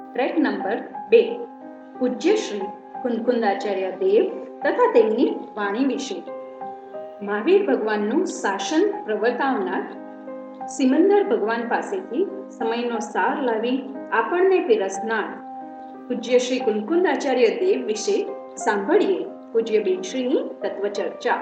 Track number 2 પૂજ્ય શ્રી કુંકુંદાચાર્ય દેવ તથા તેમની વાણી વિશે. મહાવીર ભગવાનનું શાસન પ્રવર્તાવનાર સિમંદર ભગવાન પાસેથી સમયનો સાર લાવી આપણને પીરસનાર પૂજ્ય શ્રી કુંકુંદાચાર્ય દેવ વિશે સાંભળીએ પૂજ્ય બેનશ્રીની તત્વચર્ચા.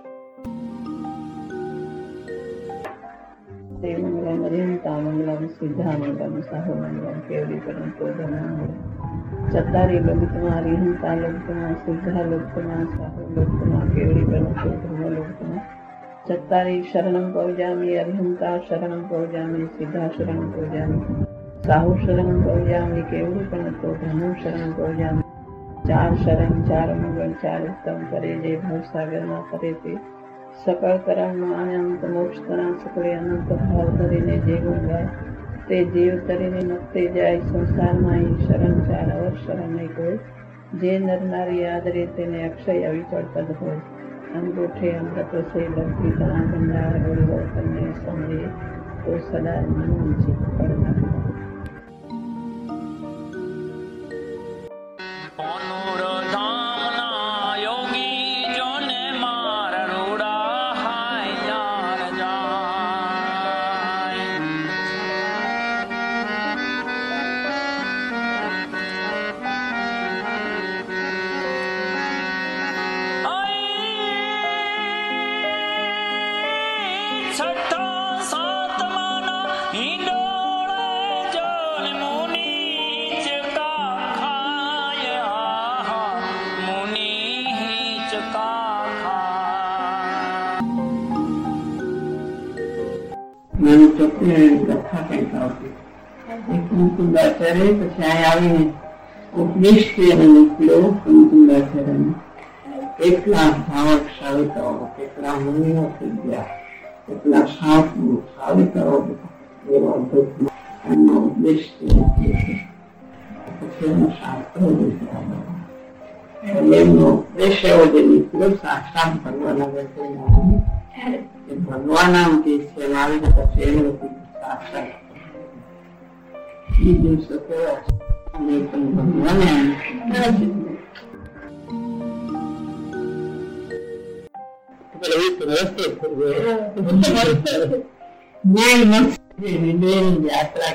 चतारी लोकमा रिहंता लोकमा सिद्धा लोकमा साहु लोकमा केवड़ी बनतो धर्म लोकमा चतारी शरणं पौजामि अरिहंता शरणं पौजामि सिद्धा शरणं पौजामि साहु शरणं पौजामि केवड़ी बनतो धर्म शरणं पौजामि. चार शरण चार मंगल चार उत्तम करे जे भवसागर ना करे ते सकल कर्म अनंत मोक्ष तना सकले अनंत भाव धरीने जे गुण गाय તે જીવ તરીને મુક્તિ જાય. સંસારમાં શરણ ચાર અવર શરણ નહીં કોઈ, જે નર નારી આદરે તેને અક્ષય અવિચળ પદ હોય. અંગૂઠે અમૃત સે લખી તણા ભંડાર ગોળવો તમને સમજે તો સદા મન જીત પડના. મારી ચોખ્ખી કથા કંઈક આવતી. કુંકુંદાચાર્ય પછી અહીં આવીને ઉપદેશ નીકળ્યો. કુંકુંદાચાર્યને કેટલા ભાવશાળિતાઓ, કેટલા મુનિઓ થઈ ગયા, કેટલા સાવિતાઓ એવો એમનો ઉપદેશ પછી એનો શાસ્ત્રો એમનો ઉપદેશ એવો જે નીકળ્યો સાક્ષાત ભગવાન ભગવાન આમ કે છે આવી રીતે પછી એનો સાક્ષાત એ દિવસો કેવા ભગવાને યાત્રા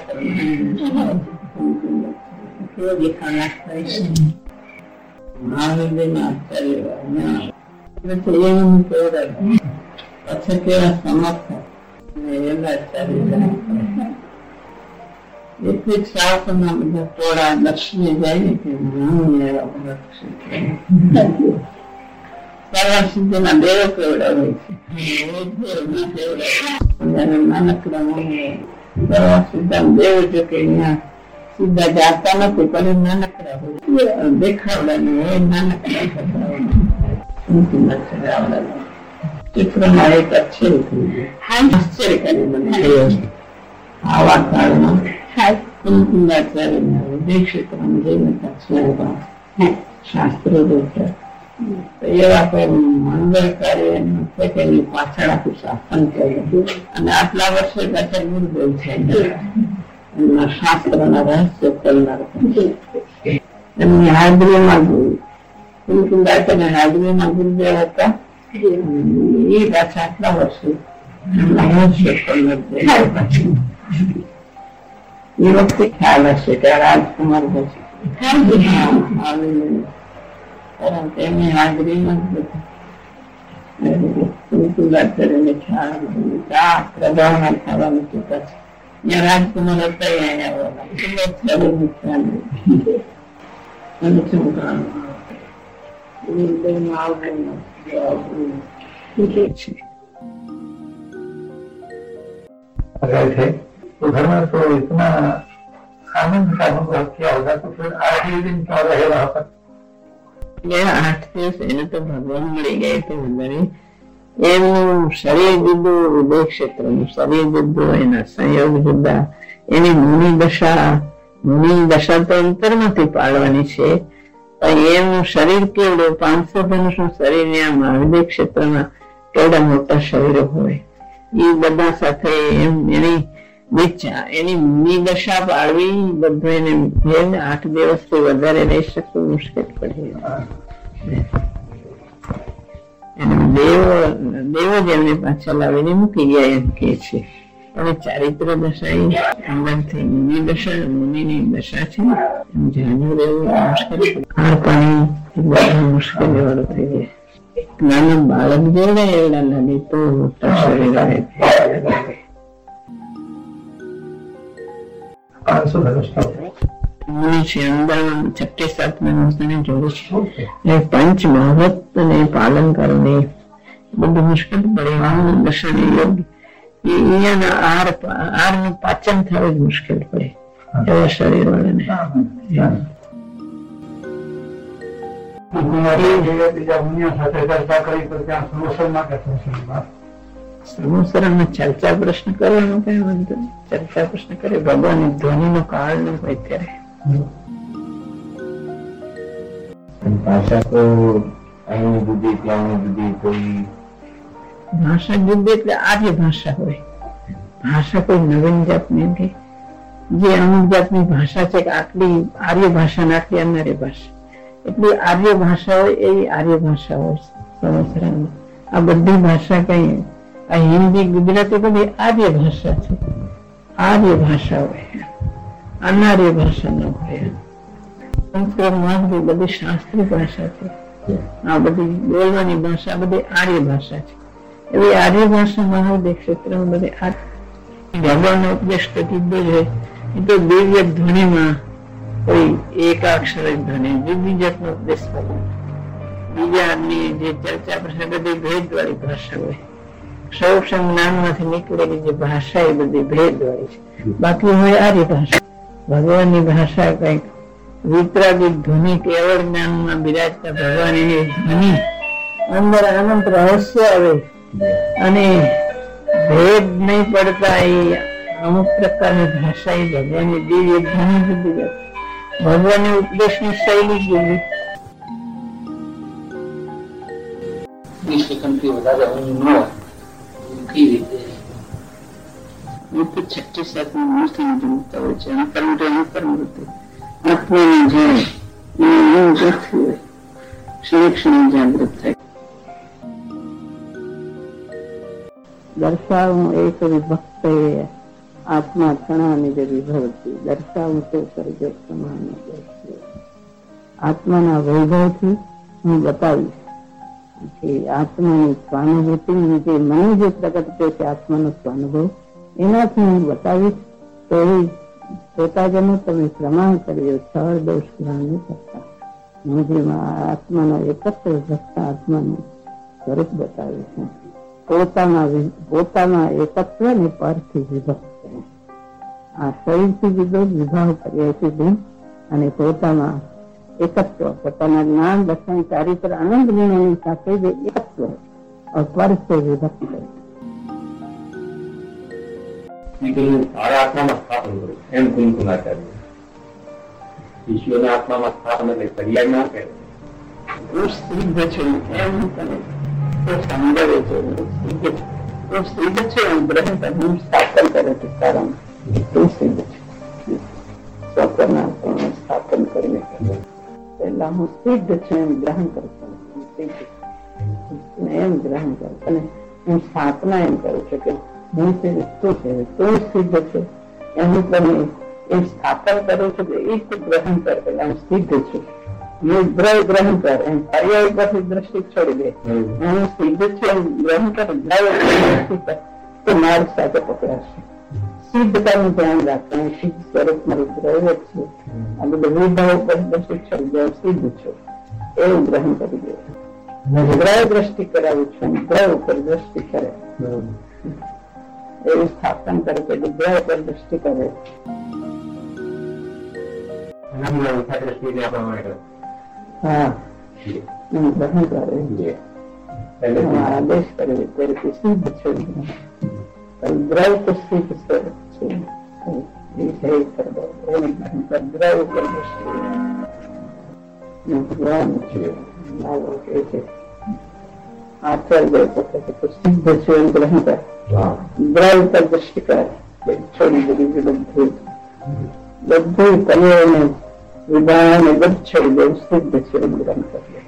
પછી કેવા સમર્થ એટલી સાવના બધા ટોળા દર્શને જાય ને કે સિદ્ધિના દેવો કેવડા હોય છે. નાનકડા સીધા દેવ છે કે અહીંયા સીધા જાતા નથી પણ નાનકડા હોય, દેખાવડા ને હોય નાનકડા ચિત્રમાં એક આશ્ચર્યકારી મને આવા કાળમાં કુંકુંદાચાર્યના ઉદય ક્ષેત્રમાં જઈને શાસ્ત્રો દોષા એવા કોઈ મંગળ કાર્ય છે કે એની પાછળ આખું શાસન કર્યું. અને આટલા વર્ષે પાછળ ગુરુદેવ છે એમના શાસ્ત્રના રહસ્ય કરનાર એમની હાજરીમાં કુંકુંદાચાર્ય હાજરીમાં ગુરુદેવ હતા. એ પાછા આટલા વર્ષે એ વખતે ખ્યાલ હશે કે રાજકુમાર એમની હાજરીમાં કુંકુંદાચાર્યને ખ્યાલ પ્રભાવના થવાનું છે. પછી રાજકુમાર હતા तो घर में तो इतना आनंद का अनुभव किया होगा, तो फिर 8 दिन क्यों रहे वहां पर? 8 દિવસ એને તો ભગવાન મળી ગયા તો એમનું શરીર જુદું, ઉદય ક્ષેત્રનું શરીર જુદું, એના સંયોગ જુદા. એની મુનિ દશા તો અંતરમાંથી પાડવાની છે. એમનું શરીર કેવડું 500 ધનુષનું શરીર ને આમાં ઉદય ક્ષેત્રમાં કેવડા મોટા શરીરો હોય. એ બધા સાથે એની એની મુનિ દશા પાડવી બધું એને ભેદ 8 દિવસથી વધારે રહી શકવું મુશ્કેલ પડે. દેવો જ એમને પાછા લાવીને મૂકી ગયા એમ કે છે. અને ચારિત્ર દશા એ અંદરથી મુનિની દશા છે એમ જાણવું રહેવું મુશ્કેલ. આ પાણી બધા મુશ્કેલી વાળું થઈ જાય. નાના બાળક જેવડા એવડા લાગે તો મોટા શરીર આવે. છઠ્ઠી સાતમા જોડે છે પંચ મહત્વ ને પાલન કરને બધું મુશ્કેલ પડે. દર્શન યોગ્ય આહાર નું પાચન થવું જ મુશ્કેલ પડે એવા શરીર વાળાને. સમોસરામાં ચર્ચા પ્રશ્ન કરવાનો કઈ વાંધો નહીં. ચર્ચા પ્રશ્ન કરે ભગવાન ધ્વનિ નો કાળ નો હોય ત્યારે. ભાષા તો અહીંની જુદી ત્યાંની જુદી. કોઈ ભાષા જુદી એટલે આર્ય ભાષા હોય. ભાષા કોઈ નવીન જાતની નથી. જે અમુક જાતની ભાષા છે કે આટલી આર્ય ભાષા ને આટલી અનાર્ય ભાષા, એટલી આર્ય ભાષા હોય એવી આર્ય ભાષા હોય સમોસરામાં. આ બધી ભાષા કઈ આ હિન્દી ગુજરાતી બધી આર્ય ભાષા છે. આર્ય ભાષા હોય, અનાર્ય ભાષા ન હોય. સંસ્કૃતમાં બધી શાસ્ત્રીય ભાષા છે. આ બધી બોલવાની ભાષા બધી આર્ય ભાષા છે. એવી આર્ય ભાષા મહાદેવ ક્ષેત્રમાં બધી ભગવાનનો ઉપદેશ કીધો છે એ તો દિવ્ય ધ્વનિમાં કોઈ એકાક્ષર ધ્વનિ જુદી જાતનો ઉપદેશ કરે. બીજાની જે ચર્ચા પ્રશ્ન બધી ભેદ વાળી ભાષા હોય. સૌક્ષમ જ્ઞાન માંથી નીકળેલી જે ભાષા એ બધી ભેદ વાળી છે. બાકી હોય આર્ય ભાષા. ભગવાનની ભાષા કઈક વિતરાગી ધ્વનિ કેવળ જ્ઞાનમાં બિરાજતા ભગવાન એની ધ્વનિ અંદર અનંત રહસ્ય આવે અને ભેદ નહીં પડતા એ અમુક પ્રકારની ભાષા એ ભગવાનની દિવ્ય ધ્વનિ જુદી જાય. ભગવાનની ઉપદેશની શૈલી જુદી. 20 સેકન્ડથી વધારે ઊંઘ ન હોય કઈ રીતે? હું તો 67 વર્ષથી જમતા હોય છે. અંતર્મૃત્યુ આત્માની જાય ઊંઘ જતી હોય, ક્ષણે જાગૃત થાય. દર્શાવું એક વિભક્ત આત્મા ક્ષણાની જે વિભવતી દર્શાવું તો સર્જક સમાન. આત્માના વૈભવથી હું બતાવીશ કે આત્માની સ્વાનુભૂતિની જે મને જે પ્રગટ થયો છે આત્માનો સ્વાનુભવ એનાથી હું બતાવીશ. તો એ પોતાજનો તમે પ્રમાણ કર્યો સ્થળ દોષ ગ્રહણ કરતા હું જેમાં આત્માનો એકત્ર ભક્તા આત્માનું સ્વરૂપ બતાવ્યું છું. પોતામાં એકત્વ ને પરથી વિભક્ત. આ શરીરથી જુદો વિભાગ કર્યા છે અને પોતામાં એકત્વ પોતાના જ્ઞાન દર્શન ચારિત્ર આનંદ ગુણોની સાથે જે એકત્વ પરથી વિભક્ત. આત્મામાં સ્થાપન કરું એમ કુંકુમાચાર્ય શિષ્યોને આત્મામાં સ્થાપન એટલે પર્યાય ના કરે. હું સિદ્ધ છું એમ કરે સમજાવે છે. હું સિદ્ધ છું એમ ગ્રહણ કરે હું સ્થાપન કરે છે. કારણ તું સિદ્ધ છું સ્વપ્રના સ્થાપન કરીને પેલા હું સિદ્ધ છું એમ ગ્રહણ કરતો એમ ગ્રહણ કરતો અને હું સ્થાપના એમ કરું છું કે હું સિદ્ધ તું છે તું સિદ્ધ છે એનું તમે એમ સ્થાપન કરું છું કે એ તું ગ્રહણ કર. પેલા હું સિદ્ધ છું ગ્રહણ કર એમ પર્યાય પરથી દ્રષ્ટિ છોડી દે. હું સિદ્ધ છું એમ ગ્રહણ કર તો મારી સાથે પકડાશે. સિદ્ધતાનું ધ્યાન રાખવું. સિદ્ધ સ્વરૂપ મારું દ્રવ્ય છે. આ બધા વિભાવ પર દ્રષ્ટિ છોડી દે સિદ્ધ છું એવું ગ્રહણ કરી દે. દ્રવ્ય દ્રષ્ટિ કરાવું છું દ્રવ્ય ઉપર દ્રષ્ટિ કરે એવું સ્થાપન કરે છે. દ્રવ્ય પર દ્રષ્ટિ કરે હા ગ્રહણ કરે આદેશ કરે ત્યારે સિદ્ધ છે. દ્રવ તો સિદ્ધ સ્વરૂપ છે. દ્રવ પર દ્રષ્ટિ આચાર્ય સિદ્ધ છે એમ ગ્રહણ કરે દ્રવ પર દ્રષ્ટિ કરે છોડી દીધું, બધું કલિયોને વિભાને બધું છોડી દેવું, શુદ્ધ સ્વરૂપ ગ્રહણ કરી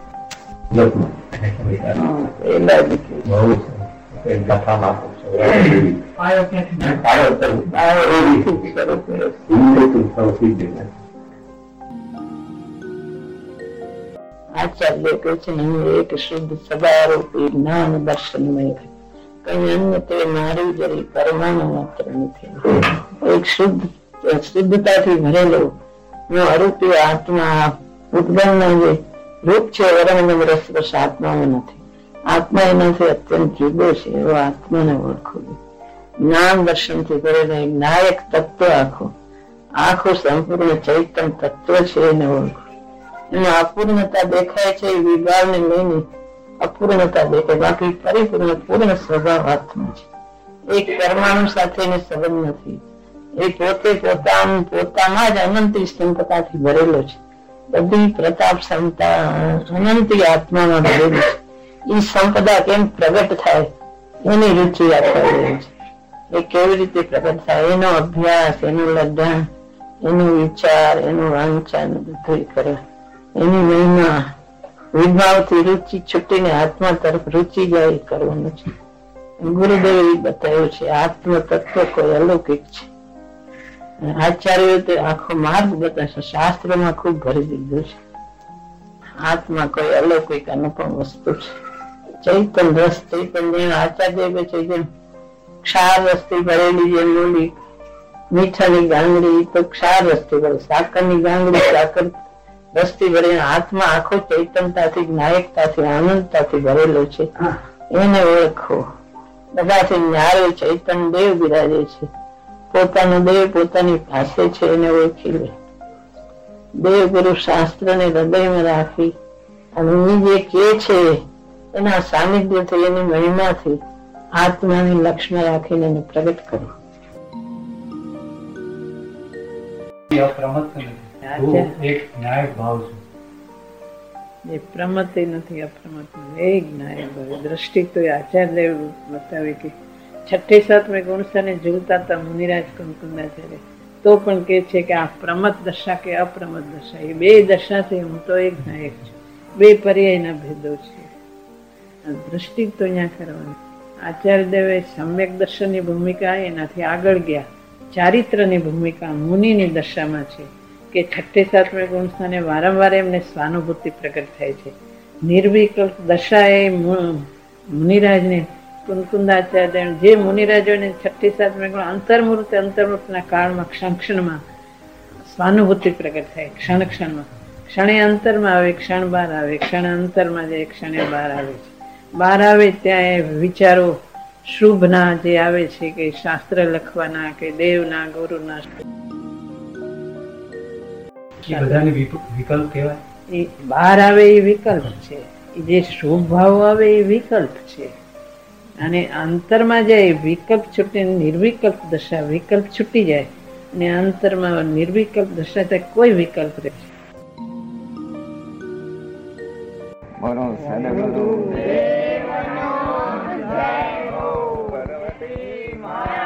આચાર્ય કહે છે એક શુદ્ધ સદારૂપી જ્ઞાન દર્શનમય, કઈ અન્ય તે મારી જરી પરમાણુ માત્ર નથી. એક શુદ્ધતાથી ભરેલો અરૂપી આત્મા ઉદ્ગમના જે રૂપ છે વર્ણન રસ આત્મામાં નથી. આત્મા એનાથી અત્યંત જુદો છે એવો આત્માને ઓળખો. જ્ઞાન દર્શનથી ભરેલા નાયક તત્વ આખું સંપૂર્ણ ચૈતન્ય તત્વ છે એને ઓળખો. એમાં અપૂર્ણતા દેખાય છે, એ વિભાવને લઈને અપૂર્ણતા દેખાય, બાકી પરિપૂર્ણ પૂર્ણ સ્વભાવ આત્મા છે. એક પરમાણુ સાથે એને સંબંધ નથી. એ પોતે પોતામાં જ અનંતી સંપદાથી ભરેલો છે. બધી પ્રતાપ ક્ષમતા અનંતી આત્મામાં ભરેલી છે. એ સંપદા કેમ પ્રગટ થાય એની રુચિ રાખવા જેવી છે. એ કેવી રીતે પ્રગટ થાય એનો અભ્યાસ, એનું લગાણ, એનો વિચાર, એનું વાંચન બધું કરે. એની મહિમા વિભાવથી રુચિ છૂટીને આત્મા તરફ રુચિ જાય કરવાનું છે. ગુરુદેવે એ બતાવ્યું છે આત્મ તત્વ કોઈ અલૌકિક છે. આચાર્યો તે આખો માર્ગ બતાવશે, શાસ્ત્રમાં ખૂબ ભરી દીધું છે. આત્મા કોઈ અલૌકિક અનુપમ વસ્તુ છે. ચૈતન્ય રસ, ચૈતન્ય આચાર્ય છે જેમ ક્ષાર રસથી ભરેલી જે મૂલી મીઠાની ગાંગડી તો ક્ષાર રસથી ભરે, સાકરની ગાંગડી સાકર રસથી ભરે. આત્મા આખો ચૈતન્યતાથી, નાયકતાથી, આનંદતાથી ભરેલો છે. એને ઓળખો. બધાથી ન્યારો ચૈતન્ય દેવ બિરાજે છે. પોતાનો દેવ પોતાની પાસે છે, એને ઓળખી લે. દેવ ગુરુ શાસ્ત્ર ને હૃદયમાં રાખી અને એ જે કે છે એના સાનિધ્યથી, એની મહિમાથી આત્માની લક્ષ્ય રાખીને એને પ્રગટ કરો. એ પ્રમતિ નથી, અપ્રમત એક નાયક ભાવ. દ્રષ્ટિ તો આચાર્ય બતાવે કે 6-7 ગુણસ્થાને ઝૂલતા હતા મુનિરાજ કુંકુંદાચાર્ય, તો પણ કે છે કે આ પ્રમત દશા કે અપ્રમત દશા, એ બે દશાથી હું તો એક નાયક છું. બે પર્યાયના ભેદો છે. દ્રષ્ટિ તો અહીંયા કરવાની. આચાર્ય દેવે સમ્યક દર્શનની ભૂમિકા, એનાથી આગળ ગયા ચારિત્રની ભૂમિકા મુનિની દશામાં છે કે 6-7 ગુણસ્થાને વારંવાર એમને સ્વાનુભૂતિ પ્રગટ થાય છે. નિર્વિકલ્પ દશા એ મુનિરાજને કુંકુંદાચાર્ય જે મુનિરાજોને 6-7 ગુણ અંતર્મૂર્તના કાળમાં ક્ષણમાં સ્વાનુભૂતિ પ્રગટ થાય. ક્ષણમાં ક્ષણે અંતરમાં આવે, ક્ષણ બહાર આવે, ક્ષણ અંતરમાં જાય, ક્ષણે બહાર આવે છે. બહાર આવે ત્યાં વિચારો શુભના જે આવે છે કે શાસ્ત્ર લખવાના કે દેવના ગુરુના, વિકલ્પ કહેવાય. એ બહાર આવે એ વિકલ્પ છે. જે શુભ ભાવ આવે એ વિકલ્પ છે. અને અંતરમાં જાય વિકલ્પ છૂટી, નિર્વિકલ્પ દશા, વિકલ્પ છૂટી જાય અને અંતરમાં નિર્વિકલ્પ દશા થાય, કોઈ વિકલ્પ રહે છે. બોલો સદગુરુ દેવનો જય હો, ભગવતી મા.